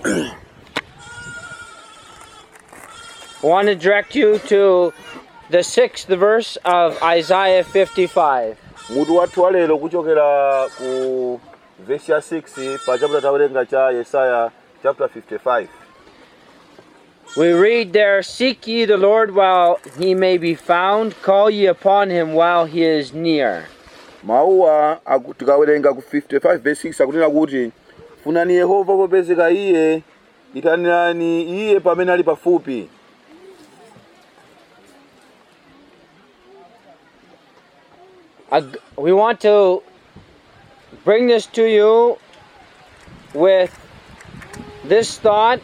I want to direct you to the 6th verse of Isaiah 55. Mutu wathu wa lero kuchokera ku verse ya 6 pa chapter tawerenga cha Yesaya chapter 55. We read there, "Seek ye the Lord while he may be found, call ye upon him while he is near." Mauwa tikawerenga ku 55 verse 6 akunena kuti funani Yehova popezeka iye, itanirani iye pamene ali pafupi. We want to bring this to you with this thought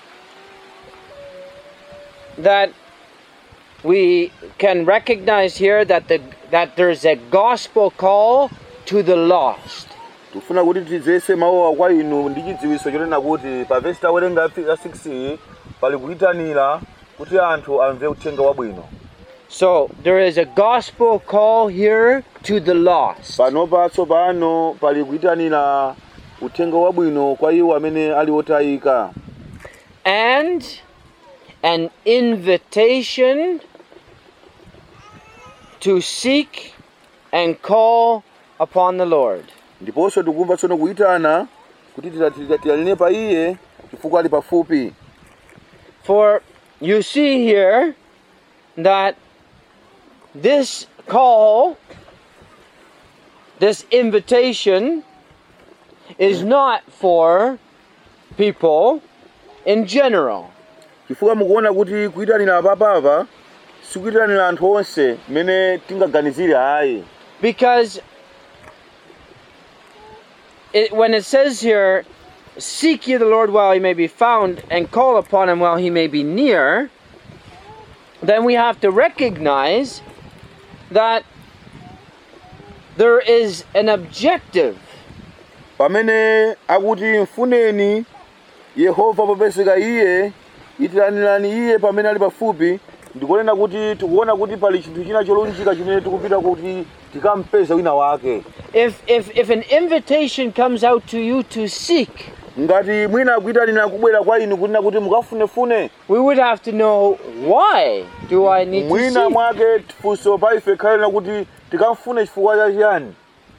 that we can recognize here that there's a gospel call to the lost. Tufuna kuti tizese mauwa kwa inu ndi chidziwiso chonena kuti pa verse tawerenga ya 6 pali kuyitanira kuti anthu amve uthenga wabwino. So there is a gospel call here to the lost. Panopa tsopano pali kuyitanira uthenga wabwino kwa iwo amene ali otayika. And an invitation to seek and call upon the Lord. Ndiponso tikumva tsono kuyitana kuti tilalire pa iye chifukwa ali pafupi. For you see here that this call, this invitation, is not for people in general. Chifukwa mukuona kuti kuyitanira papapa sikuyitanira anthu onse mene tingaganizire ayi. Because when it says here, "Seek ye the Lord while he may be found, and call upon him while he may be near," then we have to recognize that there is an objective. Pamene akuti mfuneni Yehova popezeka iye, itiranirani iye pamene ali pafupi, ndikunena kuti tikuona kuti pali chinthu china cholunjika chimene tikupita kuti tikampeza wina wake. If an invitation comes out to you to seek, ngati mwina akuyitanira kubwera kwa inu kunena kuti mukafunefune, we would have to know, why do I need to mwina seek? mwake funso pa ife khalena kuti tikamfune chifukwa cha chiyani.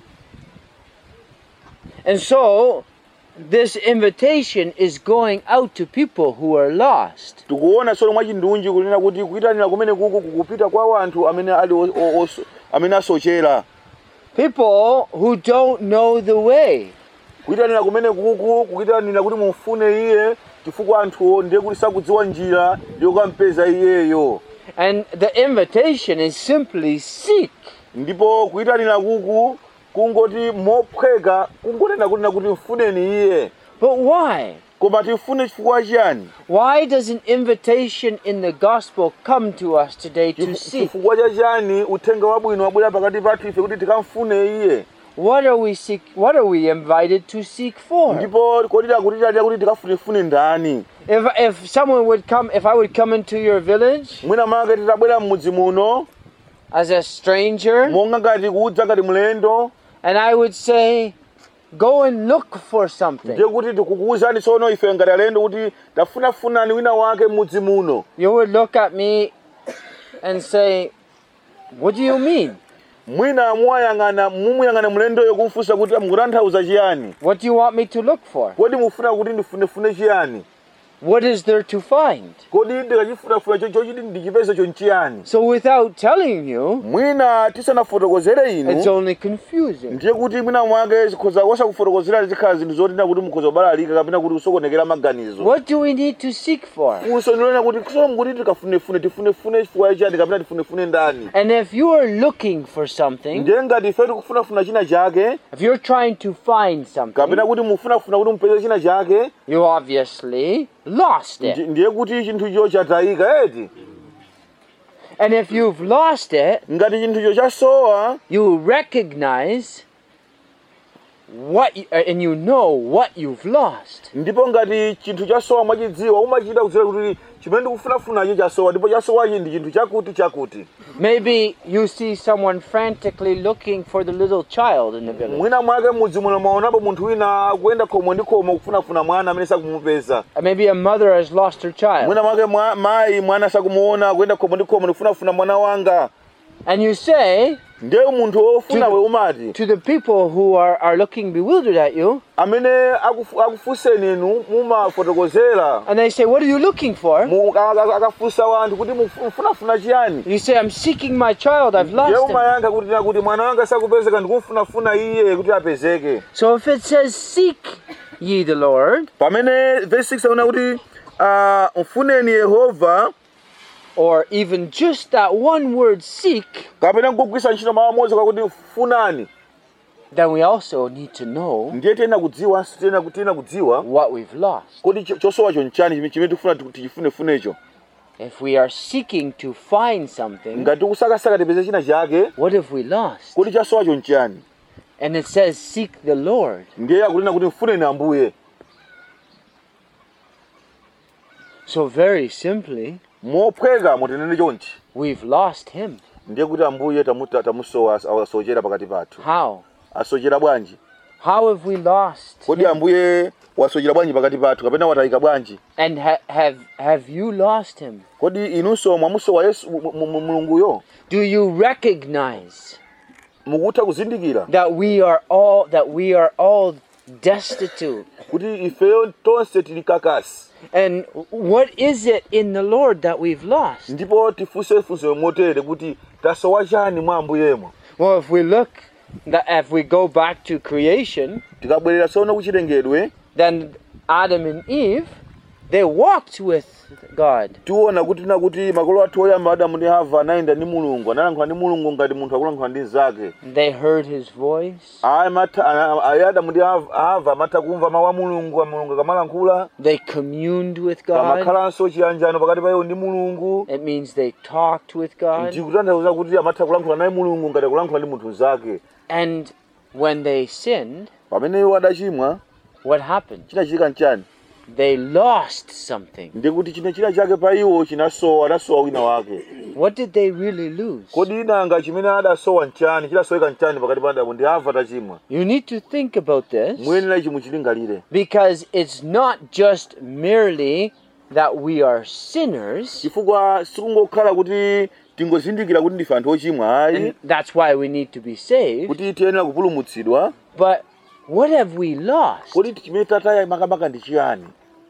And so this invitation is going out to people who are lost. Tikuona solo mwachindunji kunena kuti kuyitanira kumene kuku kukupita kwa anthu amene ali amene asochera. People who don't know the way. Kuyitanira kumene kuku kuyitanira kuti mufune iye chifukwa anthu ndiye kuti sakudziwa njira yokampeza iyeyo. And the invitation is simply seek. Ndipo kuyitanira kuku kungoti mophweka kungonena kuti mfuneni iye. But why? Koma tifune chifukwa chiyani? Why does an invitation in the gospel come to us today to seek? Chifukwa cha chiyani uthenga wabwino wabwera pakati pathu ife kuti tikamfune iye? What are we invited to seek for? Ndipo kodira kutitalira kuti tikafunefune ndani? If I would come into your village, mwina maka titabwera mmudzi muno as a stranger, monga ngati kudza ngati mlendo, and I would say, go and look for something. ndiye kuti tikukuwuzani tsono ife ngati alendo kuti tafunafunani wina wake mmudzi muno. You would look at me and say, what do you mean? Mwina mumuyang'ana mlendoyo kumfunsa kuti mukutanthauza chiyani? What do you want me to look for? Kodi mufuna kuti ndifunefune chiyani? What is there to find? Kodi ndikachifunafuna chochiti ndichipeze chonchiyani? So without telling you, Mwina tisanafotokozere it's inu, only confusing. ndiye kuti mwina mwake zikhoza kufotokozera zikhala zinthu zotina kuti mukhoza kubalalika kapena kuti kusokonekera maganizo. What do we need to seek for? Funso ndilona kuti kusola mkuti tifunefune chifukwa chiyani kapena tifunefune ndani. And if you are looking for something, Ndiye ngati ife tikufunafuna china chake, if you're trying to find something, kapena kuti mufunafuna kuti mupeze china chake, you obviously lost it. ndiye kuti chinthucho chatayika eti. And if you've lost it, Ngati chinthucho chasowa, you recognize and you know what you've lost. ndipo ngati chinthu chasowa mwachidziwa umachita kudziwa kuti chimene ndikufunafunacho chasowa ndipo chasowachi ndi chinthu chakuti. Maybe you see someone frantically looking for the little child in the village. Mwina mwake mudzi muno maonapo munthu wina akuyenda khomo ndi khomo kufunafuna mwana amene sakumupeza. Maybe a mother has lost her child. Mwina mwake mayi mwana sakumuona akuyenda khomo ndi khomo kufunafuna mwana wanga. And you say ndiye munthu ofunawe umati to the people who are looking bewildered at you, amene akufunseni inu mumafotokozera, and they say, what are you looking for? akafunsa wanthu kuti mufunafuna chiyani. You say, I'm seeking my child, I've lost him. umayankha kuti mwana wanga sakupezeka ndikumfunafuna iye kuti apezeke. So if it says seek ye the Lord, pamene verse 6 aona kuti mfuneni Yehova, or even just that one word seek, kapena kugwisa ntchito mawu amodzi kwakuti funani, then we also need to know ndiye tena kudziwa what we've lost. kuti chosowacho nchani chimene tikufuna tichifunefunecho. If we are seeking to find something, ngati tikusakasaka tipeze china chake, what have we lost? kuti chasowacho nchani. And it says seek the Lord. ndiye akunena kuti mfuneni Ambuye. So very simply, mophweka mutinene chonchi, we've lost him. ndiye kuti Ambuye tamusowa, asochera pakati pathu. How? Asochera bwanji? How have we lost kodi him? Ambuye wasochera bwanji pakati pathu kapena watayika bwanji? And have you lost him? Kodi inunso mwamusowa Yesu Mulunguyo? Do you recognize mukutha kuzindikira that we are all destitute? kuti ifeyo tonse tili kakasi. And what is it in the Lord that we've lost? ndipo tifunsefunse motere kuti tasowa chani mwa Ambuyemo. Well, if we go back to creation, tikabwerera tsono kuchilengedwe, then Adam and Eve, they walked with God. tiona kuti makolo athu oyamba Adamu ndi Hava anayenda ndi Mulungu, analankhula ndi Mulungu ngati munthu akulankhula ndi nzake. They heard his voice. Adamu ndi Hava amatha kumva mawu a Mulungu akamalankhula. They communed with God. Pamakhalanso chiyanjano pakati pa iwo ndi Mulungu. It means they talked with God. ndikutanthauza kuti amatha kulankhula naye Mulungu ngati kulankhula ndi munthu nzake. And when they sinned, pamene iwo adachimwa, what happened? chinachitika nchani? They lost something. ndiye kuti china chake pa iwo adasowa wina wake. What did they really lose? kodi inanga chimene adasowa nchani, chidasoweka nchani pakati pa Adamu ndi Hava atachimwa? You need to think about this, muyenera ichi muchilingalire. because it's not just merely that we are sinners, chifukwa sikungokhala kuti tingozindikira kuti ndife anthu ochimwa ayi, and that's why we need to be saved, kuti tiyenera kupulumutsidwa. but what have we lost? kodi chimene tataya makamaka ndi chiyani?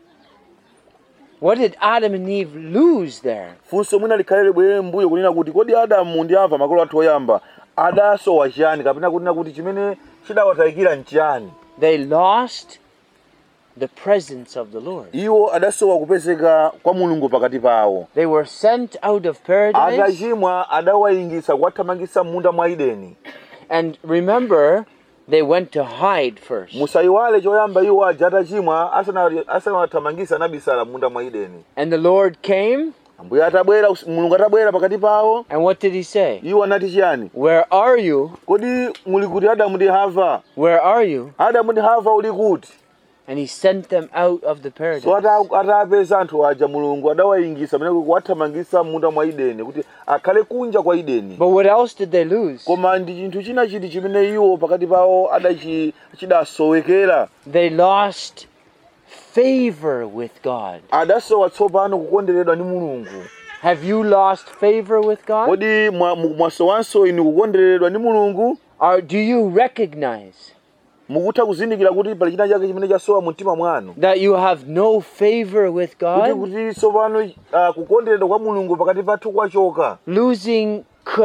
What did Adam and Eve lose there? funso mwina likhalire bwere mbuyo kunena kuti kodi Adamu ndi Hava makolo athu oyamba adasowa chiyani, kapena kunena kuti chimene chidawatayikira nchiyani. They lost the presence of the Lord. iwo adasowa kupezeka kwa Mulungu pakati pawo. They were sent out of paradise. atachimwa adawayingisa kuwathamangisa m'munda mwa Edeni. And remember, they went to hide first. musayiwale choyamba iwo aja atachimwa asanawathamangisa anabisala m'munda mwa Edeni. And the Lord came, Ambuye atabwera, Mulungu atabwera pakati pawo, and what did he say? iwo anati chiyani? Where are you? kodi muli kuti Adamu ndi Hava? Where are you? Adamu ndi Hava uli kuti? And he sent them out of the paradise. so atapeza anthu aja Mulungu adawayingisa mene kuwathamangisa m'munda mwa Edeni kuti akhale kunja kwa Edeni. But what else did they lose? koma ndi chinthu china chiti chimene iwo pakati pawo chidasowekera. They lost favor with God. adasowa tsopano kukonderedwa ndi Mulungu. Have you lost favor with God? kodi mwasowanso inu kukonderedwa ndi Mulungu? Or do you recognize mukutha kuzindikira kuti pali china chake chimene chasowa mu mtima mwanu, that you have no favor with God? kuti tsopano kukonderedwa kwa Mulungu pakati pathu kwachoka, Losing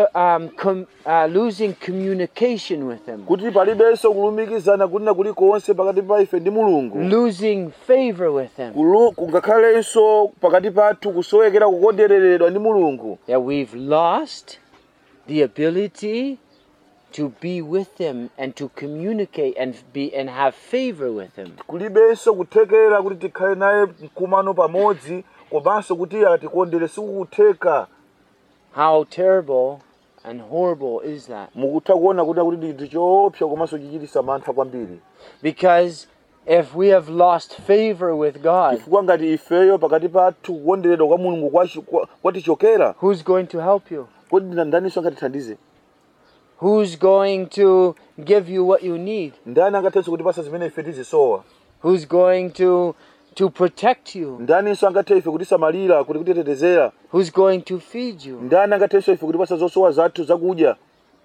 communication with Him. kuti palibenso kulumikizana kunena kulikonse pakati pa ife ndi Mulungu. Losing favor with Him. kungakhalenso pakati pathu kusowekera kukondereredwa ndi Mulungu. That we've lost the ability to be with Him and to communicate and have favor with Him. kulibenso kuthekera kuti tikhale naye mkumano pamodzi, komanso kuti atikondere sikukutheka. How terrible and horrible is that? mukutha kuona kuti ndi choopsa komanso chichititsa mantha kwambiri. Because if we have lost favor with God, chifukwa ngati ifeyo pakati pathu kukonderedwa kwa mulungu kwatichokera, who's going to help you? kodi ndaninso angatithandize? Who's going to give you what you need? Ndani angathenso kutipasa zimene ife tizisowa? Who's going to protect you? Ndaninso angathe ife kutisamalira, kuti kutitetezera? Who's going to feed you? Ndani angathenso ife kutipasa zosowa zathu zakudya?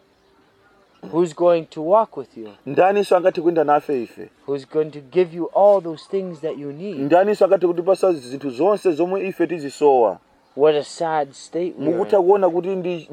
Who's going to walk with you? Ndaninso angathe kuyenda nafe ife? Who's going to give you all those things that you need? Ndaninso angathe kutipasa zinthu zonse zomwe ife tizisowa? What a sad state we are mukutha in. kuona kuti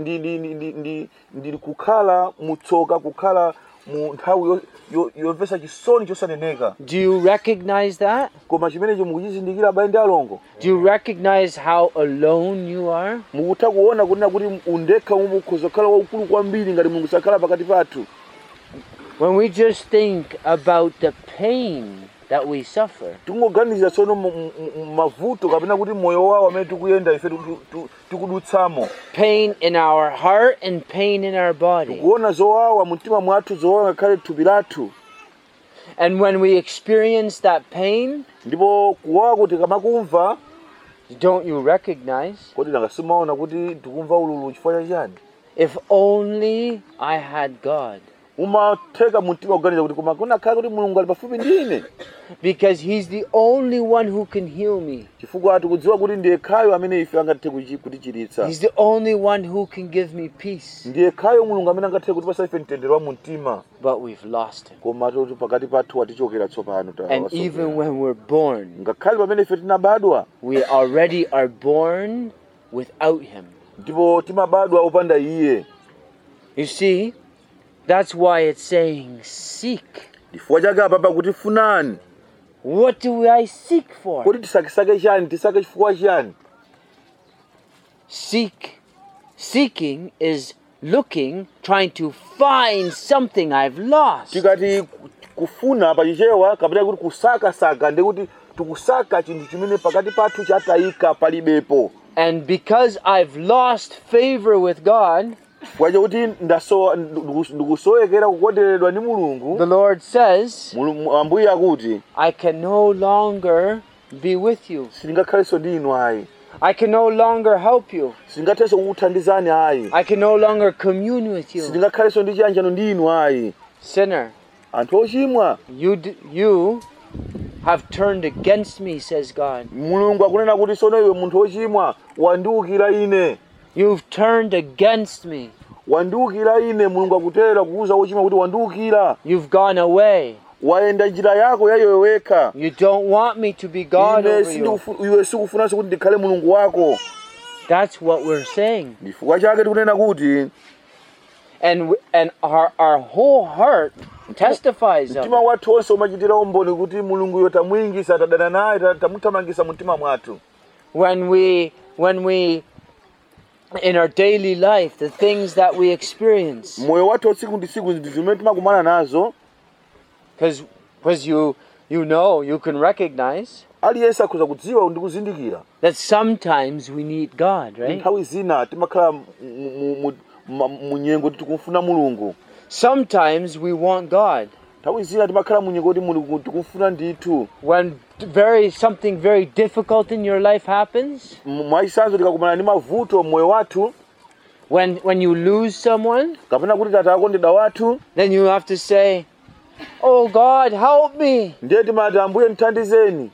ndili kukhala mutsoka, kukhala mu nthawi yomvetsa chisoni chosaneneka. Do you recognize that? Koma chimenecho mukuchizindikira abale ndi alongo? Do you recognize how alone you are? Mukutha kuona kuti undekha ukhoza kukhala waukulu kwambiri ngati mulungu sakhala pakati pathu. When we just think about the pain that we suffer, tingoganiza tsono mavuto kapena kuti moyo wawo amene tikuyenda ife tikudutsamo. pain in our heart and pain in our body. Kuona zowawa mtima mwathu, zowawa ngakhale thupi lathu. And when we experience that pain, Ndipo kuwawa kuti kamakumva, don't you recognize? kodi nakasimaona kuti tikumva ululu chifukwa chani? If only I had God. Umatheka mtima kuganiza kuti koma kunakhala kuti mulungu ali pafupi ndine. Because he's the only one who can heal me. Chifukwa tikudziwa kuti ndiye khayo amene ife angathe kutichiritsa. He's the only one who can give me peace. Ndiye khayo mulungu amene angathe kutipasa ife mtendere wa mumtima. But we've lost him. Koma toti pakati pathu watichokera tsopano. And even when we're born, ngakhale pamene ife tinabadwa, we already are born without him. ndipo timabadwa opanda iye. You see, that's why it's saying seek. Chifukwa chake apa pakuti funani. What do I seek for? Kodi tisakisake chani? Tisake chifukwa chani? Seeking is looking, trying to find something I've lost. Tikati kufuna pachichewa kapita kuti kusaka ndikuti tikusaka chinthu chimene pakati pathu chatayika palibepo. And because I've lost favor with God, kwaje kuti ndikusowekera kukonderedwa ndi mulungu, the Lord says, ambuye akuti I can no longer be with you. sindingakhalenso ndi inu ayi. I can no longer help you. Sindingathenso kukuthandizani ayi. I can no longer commune with you. Sindingakhalenso ndi chiyanjano ndi inu ayi. Sinner, Anthu ochimwa, you have turned against me, says God. mulungu akunena kuti sono iwe munthu ochimwa wandiukira ine. You've turned against me. Wandiukira ine, mulungu akutera kuuza ochimwa kuti wandiukira. You've gone away. Wayenda njira yako yayo wekha. You don't want me to be God over you. Iwe sikufunanso kuti ndikhale mulungu wako. That's what we're saying. Chifukwa chake tikunena kuti And our whole heart testifies of mtima it. wathu onse umachitira umboni kuti mulungu yo tamwingisa, tadana naye, tamuthamangisa mtima mwathu. When we in our daily life, the things that we experience, Moyo wathu tsiku ndi tsiku ndi zimene timakumana nazo. because you know, you can recognize Aliyense akhoza kudziwa ndi kuzindikira. that sometimes we need God, right? Nthawi zina timakhala munyengo kuti tikumfuna mulungu. Sometimes we want God. Nthawi zina timakhala munyengo kuti mulungu tikumfuna ndithu. When something very difficult in your life happens, Mwaisanzo tikakumana ndi mavuto moyo wathu, when you lose someone, kapena kuti tata akondedwa wathu, then you have to say, "Oh God, help me." ndiye timati ambuye ndithandizeni.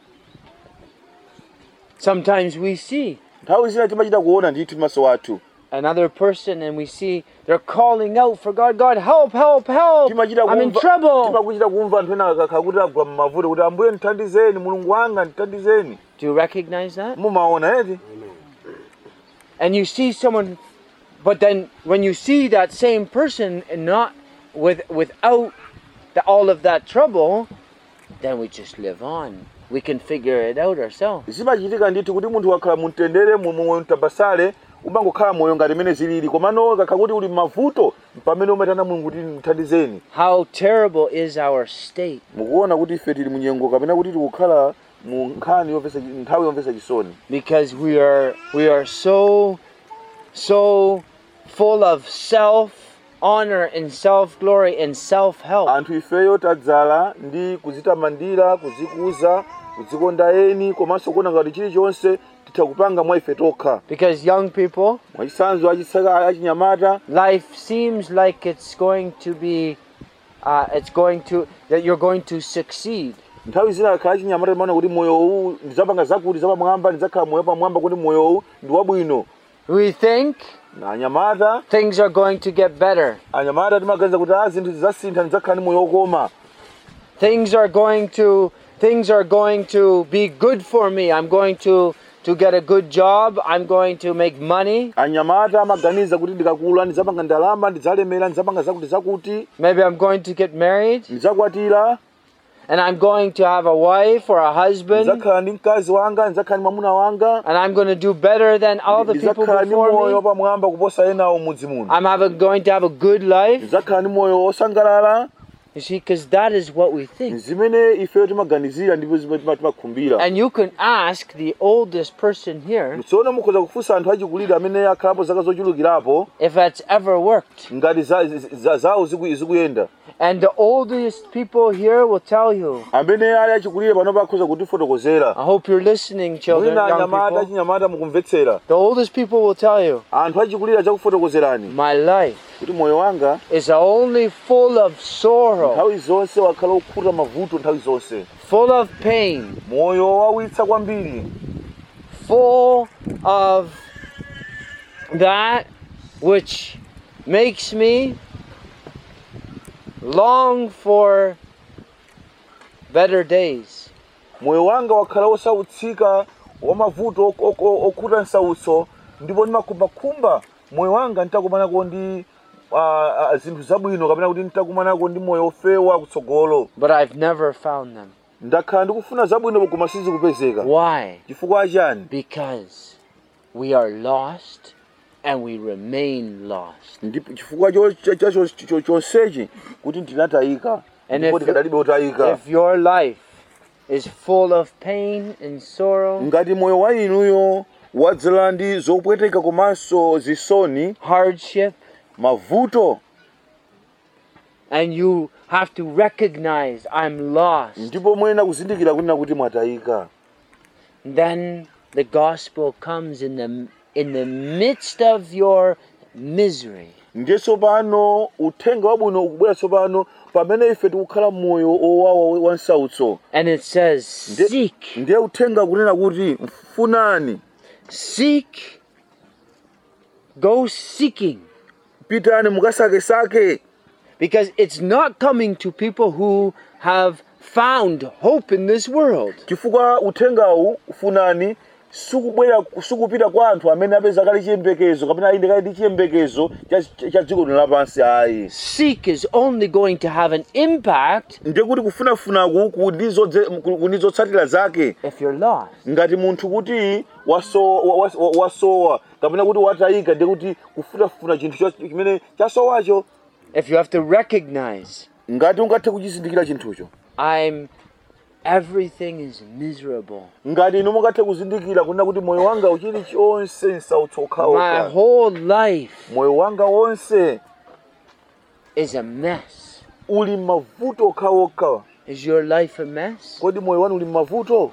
Sometimes we see Nthawi zina timachita kuona ndithu maso athu. another person and we see they're calling out for God. God, help, help, help. Timachita I'm in trouble. timakuchita kumva anthu ena akakhala kuti agwa m'mavuto kuti ambuye ndithandizeni, mulungu wanga ndithandizeni. Do you recognize that? Mumaona eti? And you see someone, but then when you see that same person and not without all of that trouble, then we just live on. We can figure it out ourselves. Zimachitika ndithu kuti munthu wakhala mumtendere moyo mtabasale umangokhala moyo ngati mene zilili, komano kakhala kuti uli mavuto pamene umatana mulungu kuti mthandizeni. How terrible is our state. Mukuona kuti ife tili munyengo kapena kuti tikukhala mu nkhani yomvetsa nthawi yomvetsa chisoni. Because we are so full of self-honor and self-glory and self-help. Anthu ifeyo tadzala ndi kuzitamandira, kuzikuza, kuzikonda eni, komanso kuona ngati chilichonse titha kupanga mwa ife tokha. Because young people, Mwachisanzo achinyamata, life seems like it's going to be, that you're going to succeed. nthawi zina akhala achinyamata timaona kuti moyo uwu ndizapanga zakuti zapamwamba, ndizakhala moyo pamwamba kuti moyo uwu ndi wabwino. We think Na anyamata things are going to get better. timaganiza kuti zinthu zizasintha, ndizakhala ndi moyo wokoma. Things are going to be good for me. I'm going to get a good job. I'm going to make money. Anyamata amaganiza kuti ndikakula ndizapanga ndalama, ndidzalemera, ndizapanga zakuti. Maybe I'm going to get married. Ndidzakwatira. And I'm going to have a wife or a husband. Ndizakhala ndi mkazi wanga, ndizakhala ndi mwamuna wanga. And I'm going to do better than all the people Ndizakhala ndi before moyo me. pamwamba kuposa enawo mudzi muno. Going to have a good life. Ndizakhala ndi moyo wosangalala. You see, because that is what we think. Zimene ifeyo timaganizira ndipo zimene timakhumbira. And you can ask the oldest person here Tsono mukhoza kufunsa anthu achikulire amene akhalapo zaka zochulukirapo if that's ever worked. ngati zawo zikuyenda. And the oldest people here will tell you. Amene ali achikulire pano pakhoza kutifotokozera. I hope you're listening, children, Mwina young anyamata people. achinyamata mukumvetsera. The oldest people will tell you, Anthu achikulire achakufotokozerani my life kuti moyo wanga is only full of sorrow, nthawi zonse wakhala ukhuta mavuto nthawi zonse. full of pain, Moyo wawitsa kwambiri. full of that which makes me long for better days. Moyo wanga wakhala osautsika wa mavuto okhuta nsautso, ndipo ndimakhumbakhumba moyo wanga nitakumanako ndi zinthu zabwino kapena kuti nitakumanako ndi moyo ofewa kutsogolo. But I've never found them. Ndakhala ndikufuna zabwino koma sizikupezeka. Why? Chifukwa chani? Because we are lost and we remain lost. Ndipo chifukwa chonsechi kuti ndinatayika And ndipo tikadalibe utayika. if your life is full of pain and sorrow, Ngati moyo wa inuyo wadzala ndi zopweteka komanso zisoni, hardship, mavuto, and you have to recognize I'm lost, ndipo mwena kuzindikira kuti mwatayika, then the gospel comes in the midst of your misery. ndiye tsopano uthenga wabwino ukubwera tsopano pamene ife tikukhala moyo owawa wa nsautso. And it says, seek. Ndiye uthenga kunena kuti mfunani, Seek. Go seeking. pitani mukasakesake. Because it's not coming to people who have found hope in this world. Chifukwa uthengawu ufunani sukupita kwa anthu amene apeza kale chiyembekezo kapena ayinde kale ndi chiyembekezo cha dziko lino lapansi ayi. Seek is only going to have an impact Ndiye kuti kufunafunaku kundizotsatira zake if you're lost. ngati munthu kuti wasowa kapena kuti watayika, ndiye kuti kufunafuna chinthu chimene chasowacho. If you have to recognize, Ngati ungathe kuchizindikira chinthucho, everything is miserable. ngati inu mungathe kuzindikira kunena kuti moyo wanga uchili chonse nsautso My okhaokha, whole life moyo wanga wonse is a mess. uli mavuto okhaokha. Is your life a mess? Kodi moyo wanu uli mavuto?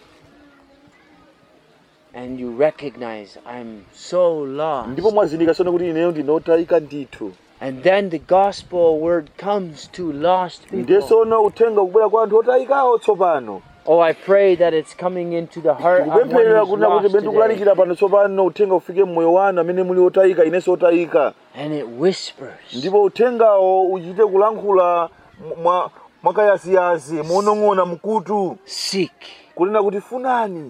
And you recognize I'm so lost. Ndipo mwazindikira tsono kuti ineyo ndinotayika ndithu. And then the gospel word comes to lost Ndiye people. tsono uthenga ukubwera kwa anthu otayikawo tsopano. Oh, I pray that it's coming into the heart of one Tikupempherera who's kunena kuti lost pamene today. tikulalikira pano tsopano uthenga ufike mmoyo wanu amene muli otayika, inenso otayika. And it whispers. Ndipo uthengawo uchite kulankhula mwakayasiyasi, monong'ona mkutu, Seek. kunena kuti funani,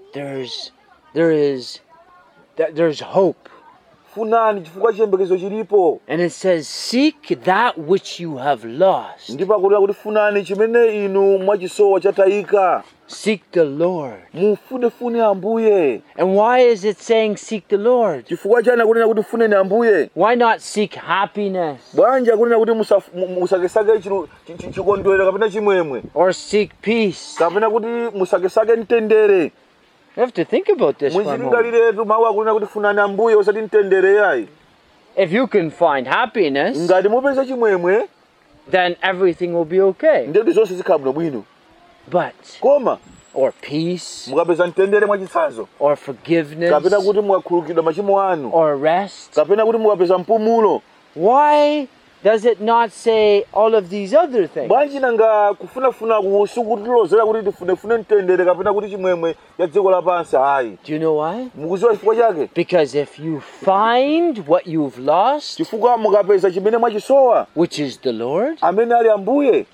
There's hope. funani chifukwa chiyembekezo chilipo. And it says, seek that which you have lost. Ndipo akunena kuti funani chimene inu mwachisowa chatayika. Seek the Lord. Mufunefune Ambuye. And why is it saying seek the Lord? Chifukwa chani akunena kuti funeni Ambuye? Why not seek happiness? Bwanji akunena kuti musakesake chikondwerero kapena chimwemwe, Or seek peace? kapena kuti musakesake mtendere. You have to think about this for a moment. Muzilingalire mawu akunena kuti funani Ambuye osati mtendere yayi. If you can find happiness, ngati mupeza chimwemwe then everything will be okay. ndekuti zonse zikhala bwinobwino. But, Koma or peace, mukapeza mtendere mwachitsanzo, or forgiveness, kapena kuti mukakhululukidwa machimo anu, or rest, kapena kuti mukapeza mpumulo, why does it not say all of these other things? bwanji nanga kufunafuna sikutilozera kuti tifunefune mtendere kapena kuti chimwemwe ya dziko lapansi ayi? Do you know why? Mukuziwa chifukwa chake? Because if you find what you've lost, Chifukwa mukapeza chimene mwachisowa, which is the Lord, amene ali Ambuye,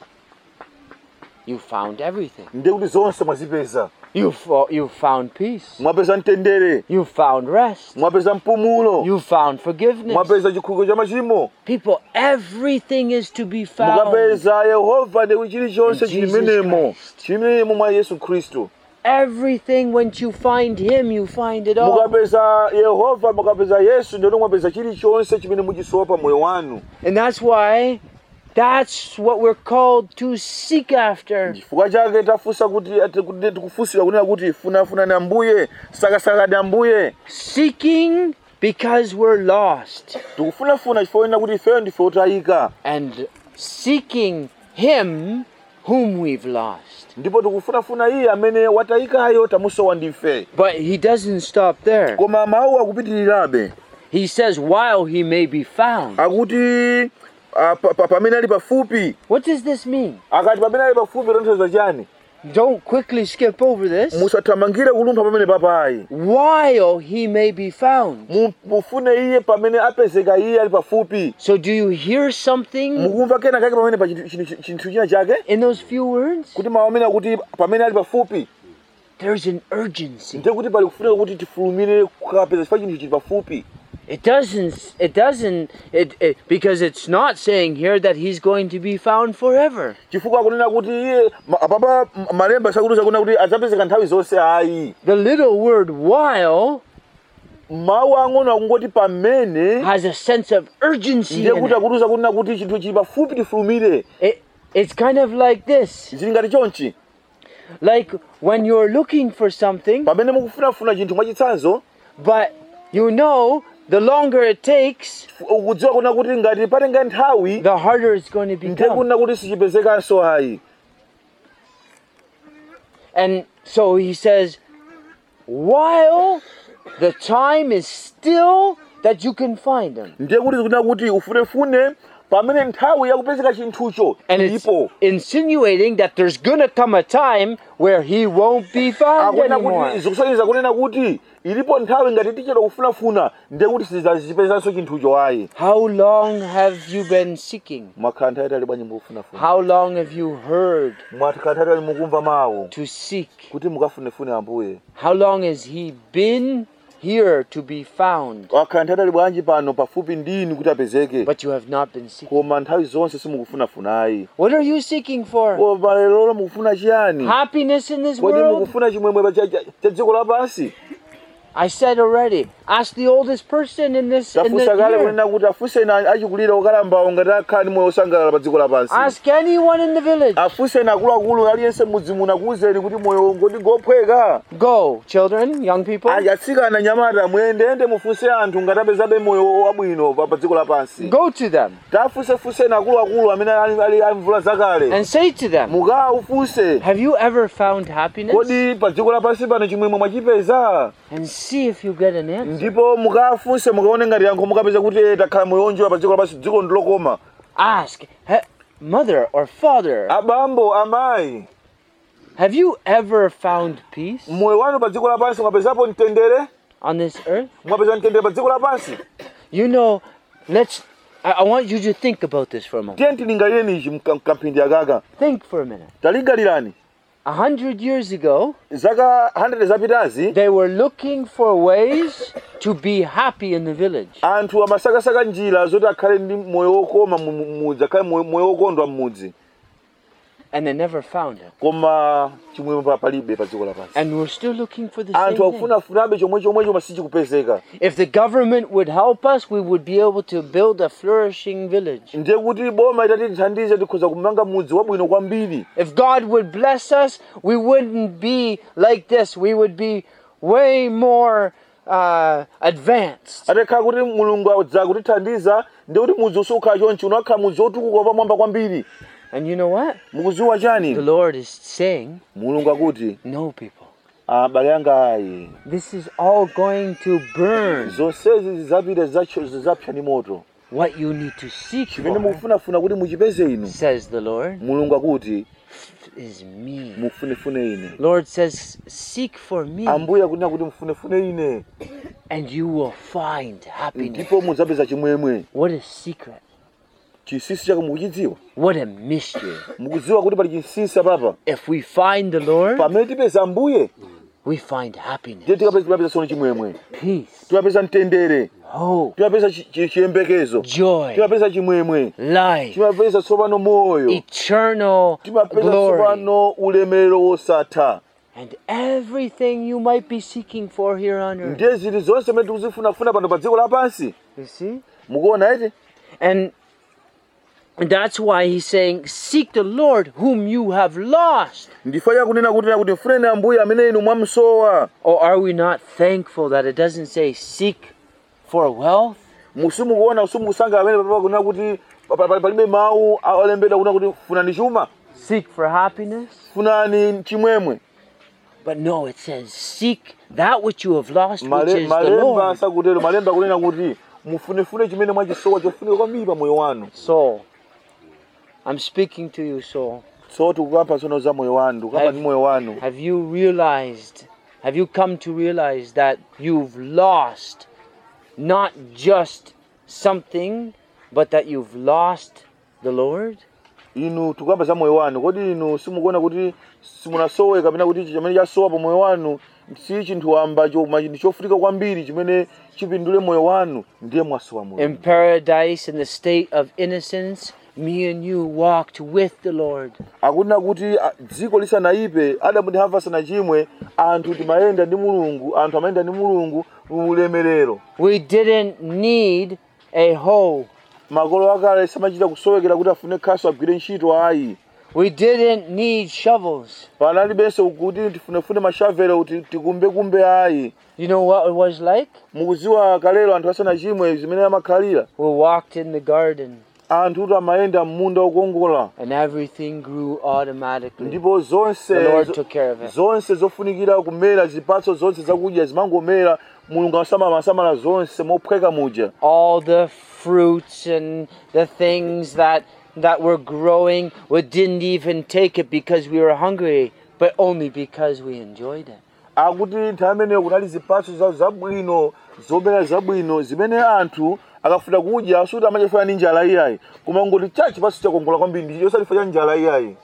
you found everything. ndekuti zonse mwazipeza. You found peace. Mwapeza mtendere, You found rest. mwapeza mpumulo, You found forgiveness. mwapeza chikhululuko cha machimo, People, everything is to be found. mukapeza Yehova ndekuti chilichonse In Jesus chimenemo, Christ. chimenemo mwa Yesu Khristu. Everything, when you find Him, you find it all. Mukapeza Yehova, mukapeza Yesu, ndikuti mwapeza chilichonse chimene muchisowa pa moyo wanu. And that's why, that's what we're called to seek after. Chifukwa chake tafunsa kuti tikufunsira kunena kuti funafuna Ambuye, sakasaka Ambuye. Seeking because we're lost. Tikufunafuna chifukwa kuti ifeyo ndife otayika. And seeking Him whom we've lost. Ndipo tikufunafuna iye amene watayikayo tamusowa ndife. But He doesn't stop there. Koma mawu akupitirirabe. He says, while He may be found. Akuti pamene ali pafupi. What does this mean? Akati pamene ali pafupi tanthauza chani? Don't quickly skip over this. Musathamangire kulumpha pamene papayi. While He may be found. Mufune iye pamene apezeka iye ali pafupi. So do you hear something Mukumva kena kake pamene pa chinthu china chake? in those few words? Kuti mawu amene akuti pamene ali pafupi. There's an urgency. Ndiye kuti pali kufunika kuti tifulumire kukapeza chifukwa chinthu chili pafupi. It doesn't, because it's not saying here that He's going to be found forever. Chifukwa akunena kuti iye apapa malemba sakutiza kunena kuti adzapezeka nthawi zonse ayi. The little word while Mawu ang'ono akungoti pamene has a sense of urgency ndiye in kuti it. akutiza kunena kuti chinthu chili pafupi tifulumire. It's kind of like this. Zili ngati chonchi. Like when you're looking for something, Pamene mukufunafuna chinthu mwachitsanzo, but you know the longer it takes, ukudziwa kunena kuti ngati patenga nthawi, the harder it's going to ndiye become. kunena kuti sichipezekanso ayi. And so He says, while the time is still that you can find Him. Ndiye kuti kunena kuti ufunefune pamene nthawi yakupezeka chinthucho And it's ilipo. insinuating that there's going to come a time where He won't be found Akunena anymore. kuti zikusonyeza kunena kuti ilipo nthawi ngati tichera kufunafuna ndiye kuti sizichipezanso chinthucho ayi. How long have you been seeking? Mwakhala nthawi itali bwanji mukufunafuna. How long have you heard Mwakhala nthawi itali mukumva mawu to seek? kuti mukafunefune Ambuye. How long has He been here to be found? Wakhala nthawi itali bwanji pano pafupi ndinu kuti apezeke. But you have not been seeking. Koma nthawi zonse simukufunafuna ayi. What are you seeking for? Koma lero mukufuna chiyani? Happiness in this Kodi world? mukufuna chimwemwe cha dziko lapansi? I said already. Ask the oldest person in this. Tafunsa kale kunena kuti afunseni achikulira okalambawo ngati akhala ndi moyo osangalala pa dziko lapansi. Ask anyone in the village. Afunseni akuluakulu aliyense mudzi muno akuwuzeni kuti moyo ngoti ngophweka. Go, children, young people. Atsikana nyamata muyendeyende mufunse anthu ngati apezabe moyo wabwino pa dziko lapansi. Go to them Tafunseni akuluakulu amene ali amvula zakale. and say to them, Mukafunse, have you ever found happiness? kodi pa dziko lapansi pano chimwemwe mwachipeza? And see if you get an answer. Ndipo mukafunse mukaone ngati yankho mukapeza kuti takhala moyo onjowa pa dziko lapansi, dziko ndilokoma. Ask, mother or father, Abambo, amayi, have you ever found peace moyo wanu pa dziko lapansi mwapezapo mtendere? on this earth? Mwapeza mtendere pa dziko lapansi? You know, I want you to think about this for a moment. Tiye tilingalireni ichi mkamphindi akaka. Think for a minute. Talingalirani. 100 years ago, Zaka 100 zapitazi, they were looking for ways to be happy in the village. anthu amasakasaka njira zoti akhale ndi moyo wokoma mumudzi, akhale moyo wokondwa mmudzi. And they never found it. Koma chimwemwe palibe pa dziko lapansi. And we're still looking for the same Anthu thing. akufunafunabe chomwe sichikupezeka. If the government would help us, we would be able to build a flourishing village. Ndiye kuti boma itatithandize tikhoza kumanga mudzi wabwino kwambiri. If God would bless us, we wouldn't be like this. We would be way more advanced. atakhala kuti mulungu adza kutithandiza ndi kuti mudzi usukhala chonchi unakhala mudzi otukuka pamwamba kwambiri. And you know what? Mukudziwa chani? The Lord is saying, Mulungu akuti no, people. abale anga ayi. This is all going to burn. Zonsezi zizapita zizapsa ndi moto. What you need to seek Chimene for, mukufunafuna kuti muchipeze inu. says the Lord, Mulungu akuti is me. mufunefune ine. Lord says, seek for me, Ambuye akunena kuti mufunefune ine and you will find happiness. ndipo mudzapeza chimwemwe. What a secret. Chinsinsi chake mukuchidziwa? What a mystery. Mukudziwa kuti pali chinsinsi papa? If we find the Lord, Pamene tipeza Ambuye we find happiness, ndiye tikapeza sono chimwemwe. peace, Tikapeza mtendere. hope, Tikapeza chiyembekezo. joy, Tikapeza chimwemwe. life, Timapeza tsopano moyo. eternal Timapeza glory, tsopano ulemerero wosatha. and everything you might be seeking for here on earth. Ndiye zili zonse mene tikuzifunafuna pano pa dziko lapansi. You see? Mukuona eti? And that's why he's saying, seek the Lord whom you have lost. Ndifanya kunena kuti mfuneni Ambuye amene inu mwamsowa. Or are we not thankful that it doesn't say seek for wealth? Musimukuona musimusanga amene papa kunena kuti palibe mawu alembedwa kunena kuti funani chuma, Seek for happiness? funani chimwemwe. But no, it says seek that which you have lost, which is the Malemba Lord. sakutero, malemba kunena kuti mufunefune chimene mwachisowa chofunika kwambiri pa moyo wanu. Soul, I'm speaking to you, soul. So tikukamba sono za moyo wanu, tikukamba ndi moyo wanu. Have you come to realize that you've lost not just something, but that you've lost the Lord? Inu tikukamba za moyo wanu, kodi inu simukuona kuti simunasowe kapena kuti chimene chasowa pa moyo wanu si chinthu wamba chofunika kwambiri chimene chipindule moyo wanu, ndiye mwasowa moyo. In paradise, in the state of innocence, me and you walked with the Lord. Akunena kuti dziko lisanaipe, Adamu ndi Hava sanachimwe, anthu timayenda ndi Mulungu, anthu amayenda ndi Mulungu ulemerero. We didn't need a hoe. Makolo akale samachita kusowekera kuti afune khasu agwire ntchito ayi. We didn't need shovels. Panalibenso kuti tifunefune mashavelo kuti tikumbe ayi. You know what it was like? Mukudziwa kalelo anthu asanachimwe zimene amakhalira. We walked in the garden, Anthu amayenda m'munda wokongola. and everything grew automatically. Ndipo The Lord took care of it. zonse zofunikira kumera zipatso zonse zakudya zimangomera, Mulungu amasamala zonse mophweka muja. All the fruits and the things that were growing, we didn't even take it because we were hungry, but only because we enjoyed it. Akuti nthawi imeneyo kunali zipatso zabwino zomera zabwino zimene anthu akafuna kudya asuti amachafuna ndi njala iyayi, koma ngoti chipatso chakongola kwambiri ndi chosalifa cha njala iyayi.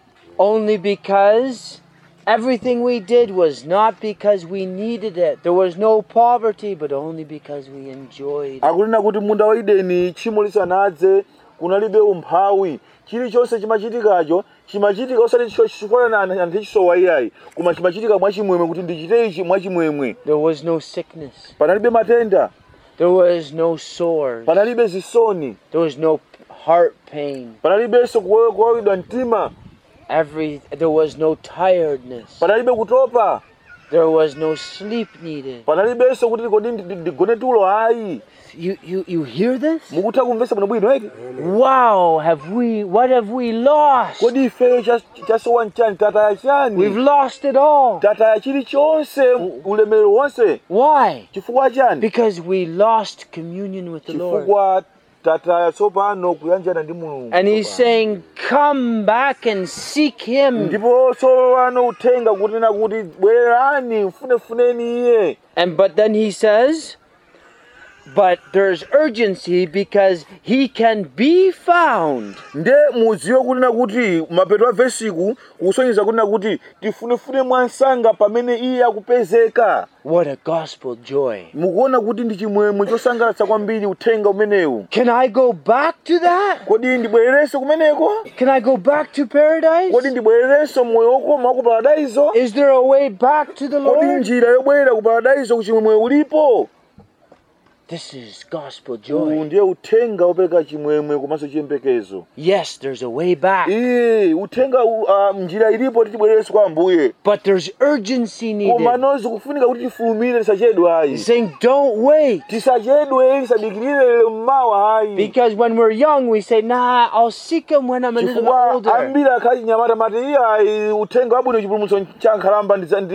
Only because everything we did was not because we needed it. There was no poverty, but only because we enjoyed it. Akunena kuti munda wa Edeni tchimo lisanadze kunalibe umphawi, chilichonse chimachitika osati chifukwa anthu chisowa iyayi, koma chimachitika mwachimwemwe kuti ndichite ichi mwachimwemwe. There was no sickness. Panalibe matenda, There was no sores. panalibe zisoni, There was no heart pain. panalibenso kuwawidwa mtima, There was no tiredness. panalibe kutopa, There was no sleep needed. panalibenso kuti kodi ndigone tulo ayi. You hear this? Mukutha kumvesa bwino bwino eti? Wow, what have we lost? Kodi ifeyo chasowa nchani, tataya chani? We've lost it all. Tataya chilichonse, ulemerero wonse. Why? Chifukwa chani? Because we lost communion with the Lord. Chifukwa tataya tsopano kuyanjana ndi Mulungu. And he's saying, come back and seek him. Ndipo tsopano uthenga kunena kuti bwererani mfunefuneni iye. But then he says, but there's urgency because he can be found. Nde mudziwe kunena kuti mapeto a vesiku kusonyeza kunena kuti tifunefune mwansanga pamene iye akupezeka. What a gospel joy. Mukuona kuti ndi chimwemwe chosangalatsa kwambiri uthenga umenewu. Can I go back to that? Kodi ndibwererenso kumeneko? Can I go back to paradise? Kodi ndibwererenso moyo wokoma ku paradaiso? Is there a way back to the Kodi Lord? njira yobwerera ku paradaiso ku chimwemwe ulipo? This is gospel uwu joy. ndiye uthenga opereka chimwemwe komanso chiyembekezo. Yes, there's a way back, Uthenga njira ilipo titibwererenso kwa Ambuye. but there's urgency Koma needed. nonse kufunika kuti tifulumire tisachedwe ayi. He's saying, don't wait. Tisachedwe tisadikirire mmawa ayi. Because when we're young, we say, nah, I'll seek him when I'm a little bit Chifukwa older. ambiri akali nyamata mati iya uthenga wabwino chipulumutso cha nkhalamba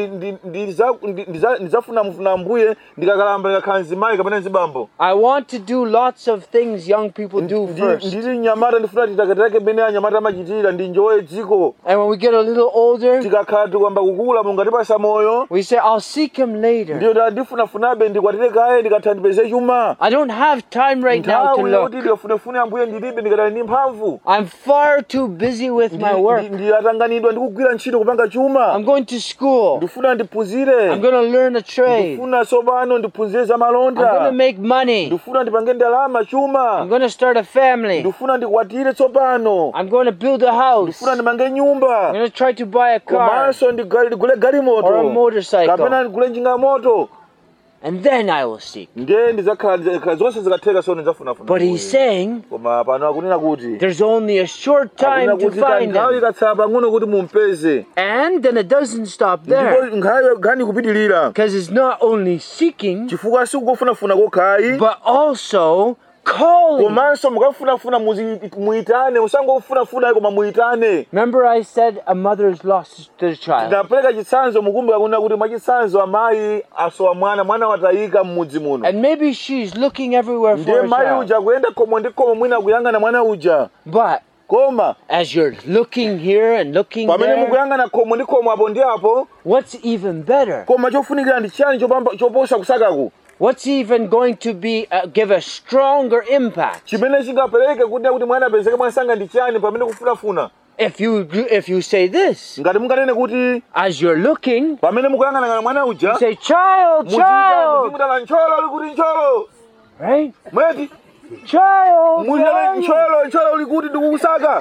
ndizafuna Ambuye ndikakalamba ndikakhala mzimayi kapena mzibambo. I want to do lots of things young people do first. Ndili nyamata ndifuna titakatake mbene anyamata amachitira ndinjoye dziko. And when we get a little older, Tikakhala tikuyamba kukula Mulungu atipasa moyo. we say, I'll seek him later. Ndiyo ndifunafunabe ndikwatire kaye ndikatha ndipeze chuma. I don't have time right now to Nthawi look. yoti ndikafunefune Ambuye ndilibe ndikatali ndi mphamvu. I'm far too busy with my work. Ndiyatanganidwa ndikugwira ntchito kupanga chuma. I'm going to school. Ndifuna ndiphunzire. I'm going to learn a trade. Ndifuna tsopano ndiphunzire za I'm going to malonda. make money. Ndifuna ndipange ndalama chuma. I'm going to start a family. Ndifuna ndikwatire tsopano. I'm going to build a house. Ndifuna ndimange I'm nyumba. going to try to buy a car Komanso ndigule galimoto. or a motorcycle. Kapena ndigule njinga moto. And then I will seek. Ndiye ndizakhala zonse zikatheka so ndizafunafuna. But he's saying Koma pano akunena kuti there's only a short time to find nthawi him. ikatsala pang'ono kuti mumpeze. And then it doesn't stop there. Ndipo nkhani kupitilira. Because it's not only seeking, Chifukwa sikufunafuna kokhayi. but also calling. Komanso mukafunafuna muitane musangofunafuna koma muitane. Remember I said a mother's lost their child. Ndapereka chitsanzo mukumbuka kunena kuti mwachitsanzo amayi asowa mwana watayika mmudzi muno. And maybe she's looking everywhere Ndiye for a mayi child. uja kuyenda komo ndi komo mwina kuyang'ana mwana uja. But Koma as you're looking here and looking pamene there, mukuyang'ana komo ndi komo apo ndi apo. what's even better? Koma chofunikira ndi chani choposa kusakaku. What's even going to be give a stronger impact? Chimene chingapereke kuti mwana apezeke mwansanga ndi chani pamene kufunafuna. If you say this, Ngati munganene kuti as you're looking, pamene mukuyang'ana mwana uja. you say, child, Muzimutala ncholo uli kuti ncholo. right? Mweti. Child, Muzimutala ncholo uli kuti ndikukusaka.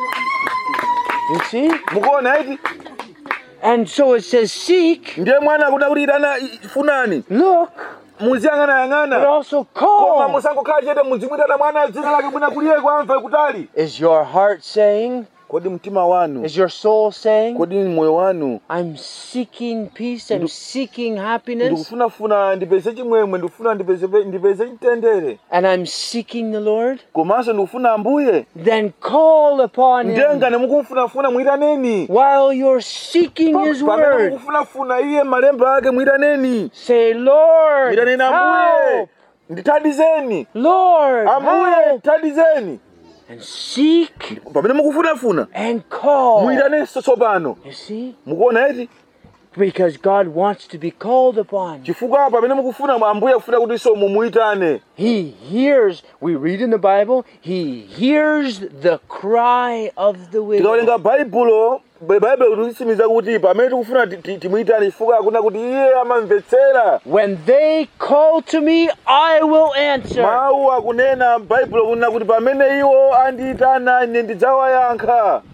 You see? Mukuona iti. And so it says, seek, Ndiye mwana akuda kuti itana funani. look, Muziyang'ana. but also Koma call. musangokhala chete muzimutala mwana dzina lake bwina kuliye kwamva kutali. Is your heart saying, Kodi mtima wanu. is your soul saying, Kodi moyo wanu. I'm seeking peace, I'm seeking happiness, Ndikufunafuna ndipeze chimwemwe ndikufuna ndipeze chitendere. and I'm seeking the Lord? Komanso ndikufuna Ambuye. Then call upon Ndiye him ngane mukufunafuna muyitaneni. while you're seeking his Pamene word. mukufunafuna iye malemba ake muyitaneni. Say, Lord, Muyitaneni Ambuye. help, Ndithandizeni. Lord, Ambuye help, thandizeni. and seek Pamene mukufunafuna and call. muyitaneni tsopano. You see? Mukuona iti? Because God wants to be called upon. Chifukwa pamene mukufuna Ambuye akufuna kuti so mumuyitane. He hears, we read in the Bible, he hears the cry of the widow. Tikawerenga Baibulo kutisimiza kuti pamene tikufuna timuyitane chifukwa akuna kuti iye amamvetsera. When they call to me, I will answer. Mawu akunena Baibulo kunena kuti pamene iwo andiyitana ine ndidzawayankha.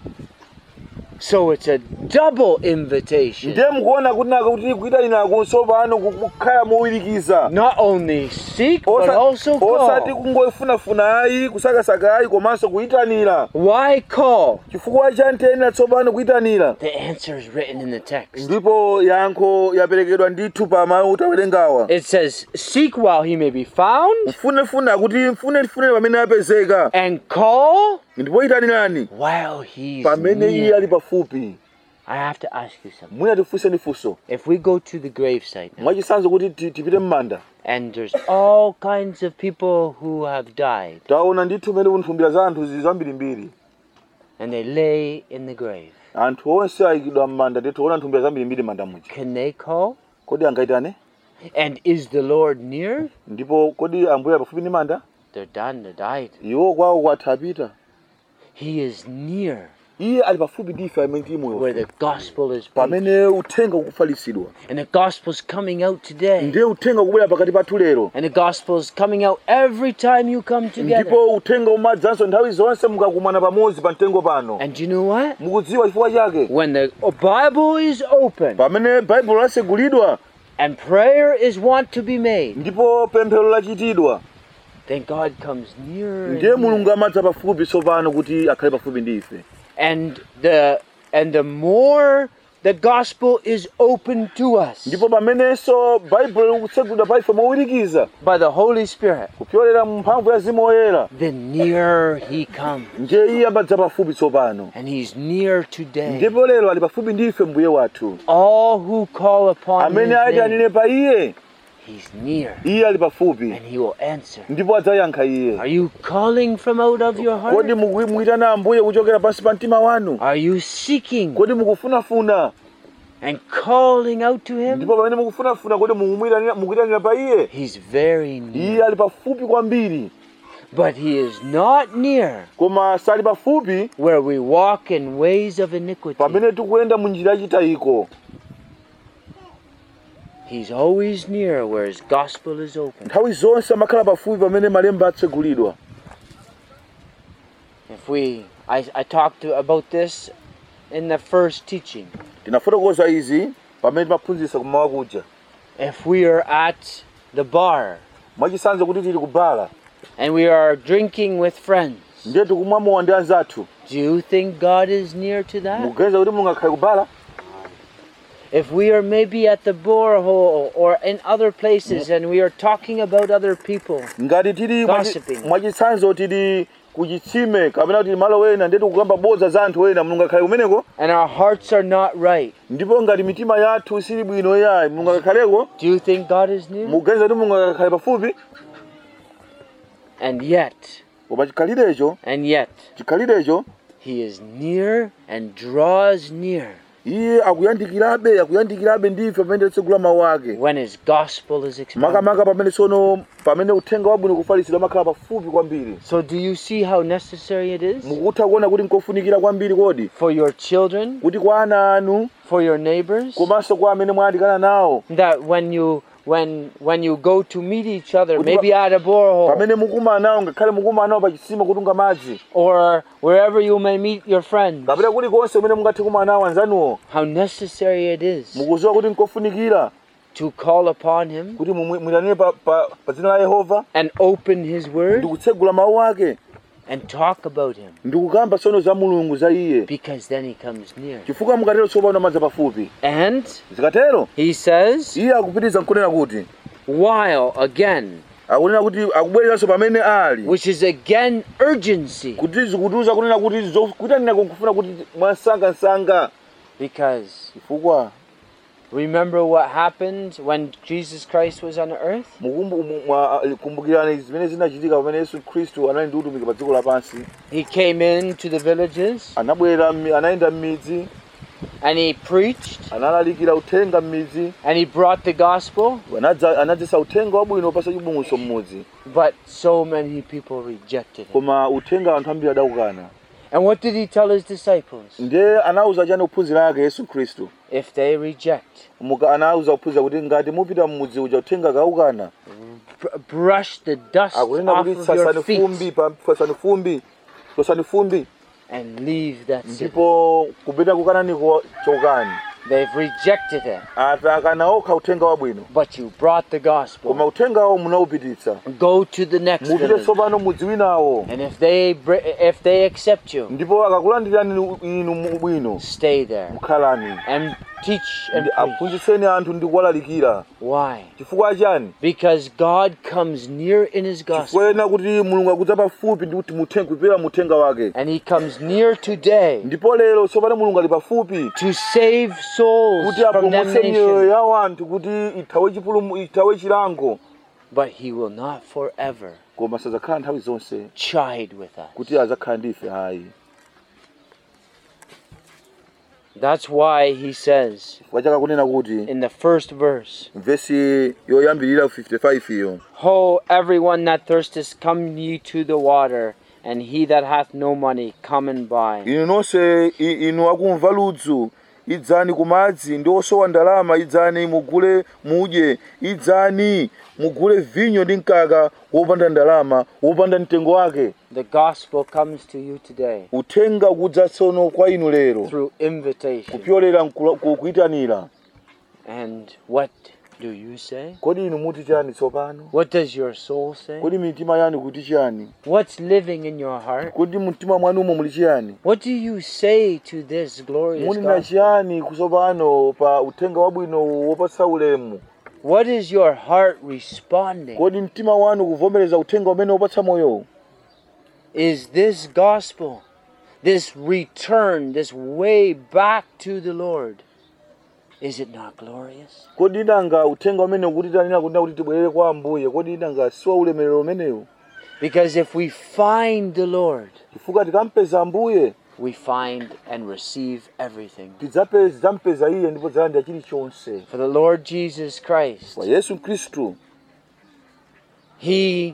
So it's a double invitation. Ndiye mukuona kuti kuyitanira tsopano kukhala mowirikiza. Not only seek, but also Osati call. kungofunafuna ayi kusakasaka ayi komanso kuyitanira. Why call? Chifukwa chantenera tsopano kuyitanira. The answer is written in the text. Ndipo yankho yaperekedwa ndithu pa mawu tawerengawa. It says, seek while he may be found, Mfunefuna kuti mfunefune pamene apezeka. and call Ndipo yitanirani while he's pamene iye near. ali pafupi. I have to ask you something. Mwina tifunse funso. If we go to the gravesite now, Mwachitsanzo kuti tipite m'manda. and there's all kinds of people who have died, Taona ndithu mene kunthumbira za anthu zambirimbiri. and they lay in the grave, Anthu onse ayikidwa m'manda ndithu taona nthumbira zambirimbiri m'manda muja. can they call? Kodi angayitane? And is the Lord near? Ndipo kodi Ambuye ali pafupi ndi manda? They're done, they died. Iwo kwawo kwatha apita. He is near Iye ali pafupi ndi ife amene tili moyo. where the gospel is preached. Pamene uthenga ukufalitsidwa. And the gospel's coming out today. Ndiye uthenga ukubwera pakati pathu lero. And the gospel's coming out every time you come together. Ndipo uthenga umadzanso nthawi zonse mukakumana pamodzi pa mtengo pano. And you know what? Mukudziwa chifukwa chake. When the Bible is open, Pamene Baibulo lasegulidwa, and prayer is want to be made, ndipo pemphero lachitidwa, then God comes nearer and ndiye mulungu nearer. amadza pafupi tsopano kuti akhale pafupi ndi ife. And the more the gospel is open to us Ndipo pamenenso Baibulo likutsegulidwa pa ife mowirikiza by the Holy Spirit, kupyolera mphamvu ya Mzimu Woyera, then nearer he comes. ndiye iye amadza pafupi tsopano. And he's near today. Ndipo lero ali pafupi ndi ife mbuye wathu. All who call upon his Amene name, ayitanire pa iye, he's near, iye ali pafupi, and he will answer. ndipo adzayankha iye. Are you calling from out of your Kodi heart? mukuyitana Ambuye kuchokera pansi pa mtima wanu? Are you seeking Kodi mukufunafuna? and calling out to him? Ndipo pamene mukufunafuna, kodi mukuyitanira pa iye? He's very near. Iye ali pafupi kwambiri, But he is not near koma sali pafupi where we walk in ways of iniquity. pamene tikuyenda mu njira yachitayiko. He's always near where his gospel is open. Nthawi zonse amakhala pafupi pamene malemba atsegulidwa. I talked about this in the first teaching. Tinafotokoza izi pamene timaphunzitsa kumawa kuja. If we are at the bar Mwachisanzo kuti tili kubala, and we are drinking with friends, ndiye tikumwa mowa ndi anzathu. do you think God is near to that? Mukuganiza kuti mulungu akhale kubala? If we are maybe at the borehole or in other places and we are talking about other people, Ngati tili Gossiping. mwachisanzo tili kuchitsime kapena tili malo wena ndiye tikukamba bodza za anthu ena, mulungu akhale kumeneko. and our hearts are not right, Ndipo ngati mitima yathu sili bwino yayi, mulungu akhaleko. do you think God is near? Mukuganiza kuti mulungu akhale pafupi? And yet, Koma chikhalirecho he is near and draws near iye akuyandikirabe ndife pamene tsegula mawu ake. when his gospel is expounded. Makamaka pamene uthenga wabwino kufalitsidwa amakhala pafupi kwambiri. So do you see how necessary it is Mukutha kuona kuti nkofunikira kwambiri kodi for your children, kuti kwa ana anu for your neighbors, komanso kwa amene mwayandikana nawo, that when you go to meet each other, maybe at a borehole pamene mukumana nawo, ngakhale mukumana nawo pa chisima kutunga madzi, or wherever you may meet your friends, kapena kulikonse kumene mungathe kumana nawo anzanuwo, how necessary it is mukudziwa kuti nkofunikira to call upon him kuti muyitanire pa dzina la Yehova and open his word ndi kutsegula mawu ake and talk about him, ndi kukamba tsono za mulungu za iye, because then he comes near. chifukwa mukatero tsopano amadza pafupi. And Zikatero he says, iye akupitiriza nkunena kuti while again, akunena kuti akubwereranso pamene ali, which is again urgency, kuti zikutiuza kunena kuti zokuyitanira kufuna kuti mwansangasanga, because chifukwa remember what happened when Jesus Christ was on earth? kumbukirani zimene zinachitika pamene Yesu Khristu anali ndi utumiki pa dziko lapansi. He came into the villages Anayenda m'midzi, and he preached analalikira uthenga m'midzi, and he brought the gospel, anadzisa uthenga wabwino opasa chipulumutso m'mudzi, but so many people rejected him. koma uthenga anthu ambiri adawukana. And what did he tell his disciples? Ndiye anawuza chani ophunzira ake Yesu Khristu? If they reject, Anawuza ophunzira kuti ngati mupita m'mudzi uja uthenga kawukana, brush the dust akunena off kuti of your feet tsosani fumbi and leave that city. ndipo kupita kukananiko chokani. They've rejected it, Atakana okha uthenga wabwino, but you brought the gospel. koma uthengawo munawupititsa. Go to the next Mupite village, tsopano mudzi winawo, and if they accept you, ndipo akakulandirani inu mubwino, stay there mukhalani and teach and ndi preach. aphunzitseni anthu ndi kuwalalikira. Why? Chifukwa chani? Because God comes near in his gospel, Chifukwa kuti mulungu akudza pafupi ndi kuti kupera muthenga wake. and he comes near today Ndipo lero tsopano mulungu ali pafupi to save souls kuti from apulumutse miyoyo damnation, ya anthu kuti ithawe chilango, but he will not forever koma sadzakhala nthawi zonse chide with us. kuti azakhala ndife ayi. That's why he says Chifukwa chake akunena kuti in the first verse, mvesi yoyambirira 55 iyo, Ho, everyone that thirsteth, come ye to the water, and he that hath no money, come and buy. inu nonse inu akumva ludzu, idzani kumadzi, ndi osowa ndalama idzani mugule mudye, idzani mugule vinyo ndi mkaka wopanda ndalama, wopanda mtengo wake. The gospel comes to you today Uthenga kudza tsono kwa inu lero through invitation. kupyolera kuyitanira. And what do you say? Kodi inu muti chani tsopano? What does your soul say? Kodi mitima yanu kuti chani? What's living in your heart? Kodi mtima mwanumo muli chani? What do you say to this glorious Muni na gospel? chani kusopano pa uthenga wabwino wopatsa ulemu? What is your heart responding? Kodi mtima wanu kuvomereza uthenga umene wopatsa moyo? Is this gospel, this return, this way back to the Lord, is it not glorious? Kodi nanga uthenga umene ukutitanira kuti tibwerere kwa Ambuye, kodi nanga siwa ulemerero umenewu? Because if we find the Lord, Chifukwa tikampeza Ambuye, we find and receive everything. tidzampeza iye ndipo tidzalandira chilichonse. For the Lord Jesus Christ, Kwa Yesu Khristu, He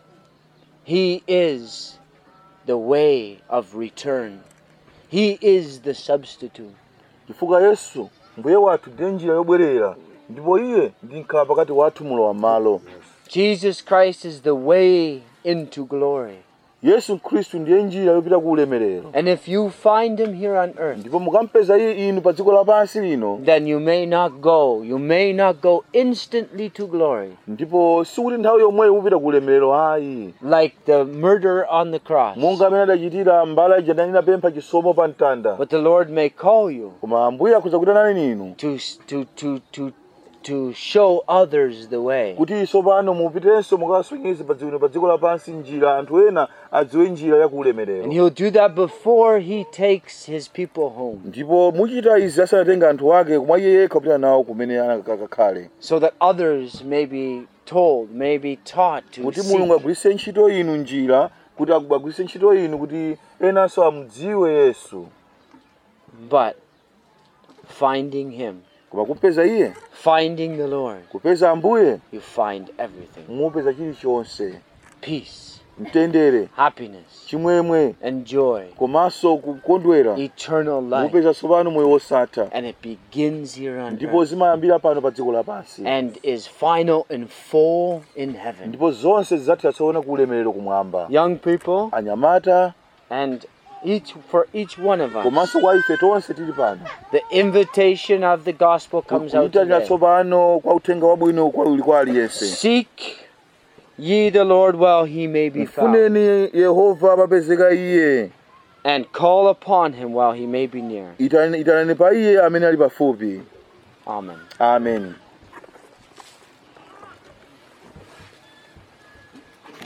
is the way of return. He is the substitute. chifukwa Yesu Mbuye wathu ndiye njira yobwerera, ndipo iye ndi nkhala pakati wathu mulowa malo. Jesus Christ is the way into glory. Yesu Khristu ndiye njira yopita ku ulemerero. And if you find Him here on earth, Ndipo mukampeza iye inu pa dziko lapansi lino, then you may not go instantly to glory, ndipo sikuti nthawi yomweyo upita ku ulemerero ayi. like the murderer on the cross. Monga amene adachitira mbala ija inapempha chisomo pa mtanda. But the Lord may call you Koma Ambuye akhoza kuyitanani inu to show others the way. kuti tsopano mupitenso mukasonyeze pa dziko lapansi njira, anthu ena adziwe njira ya ku ulemerero. And He'll do that before He takes His people home, Ndipo muchita izi asanatenga anthu ake koma iye yekha kupita nawo kumene akakhale, so that others may be told, may be taught to kuti Mulungu seek. agwiritse ntchito inu njira, kuti agwiritse ntchito inu kuti enanso amudziwe Yesu. But finding Him, Koma kupeza iye, finding the Lord, kupeza Ambuye, you find everything. mupeza chilichonse: Peace, mtendere, happiness, chimwemwe, and joy, komanso kukondwera. eternal life. Mupeza tsopano moyo wosatha, And it begins here on ndipo earth zimayambira pano pa dziko lapansi, and is final and full in heaven. ndipo zonse zidzathira tsopano ku ulemerero kumwamba. Young people, Anyamata, and for each one of us, komanso kwa ife tonse tili pano, the invitation of the gospel comes out kuyitanira today. tsopano kwa uthenga wabwino kwa aliyense. Seek ye the Lord while He may be found, Mfuneni Yehova papezeka iye, and call upon Him while He may be near. itanani pa iye amene ali pafupi. Amen. Amen.